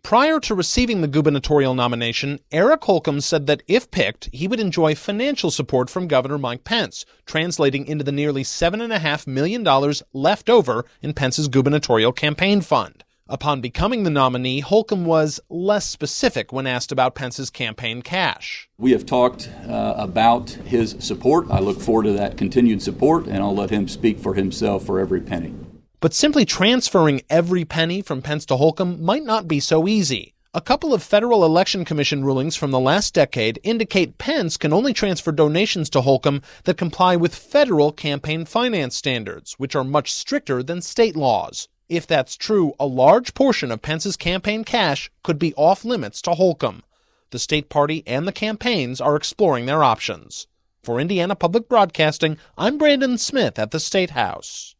Prior to receiving the gubernatorial nomination, Eric Holcomb said that if picked, he would enjoy financial support from Governor Mike Pence, translating into the nearly $7.5 million left over in Pence's gubernatorial campaign fund. Upon becoming the nominee, Holcomb was less specific when asked about Pence's campaign cash. We have talked about his support. I look forward to that continued support, and I'll let him speak for himself for every penny. But simply transferring every penny from Pence to Holcomb might not be so easy. A couple of Federal Election Commission rulings from the last decade indicate Pence can only transfer donations to Holcomb that comply with federal campaign finance standards, which are much stricter than state laws. If that's true, a large portion of Pence's campaign cash could be off limits to Holcomb. The state party and the campaigns are exploring their options. For Indiana Public Broadcasting, I'm Brandon Smith at the State House.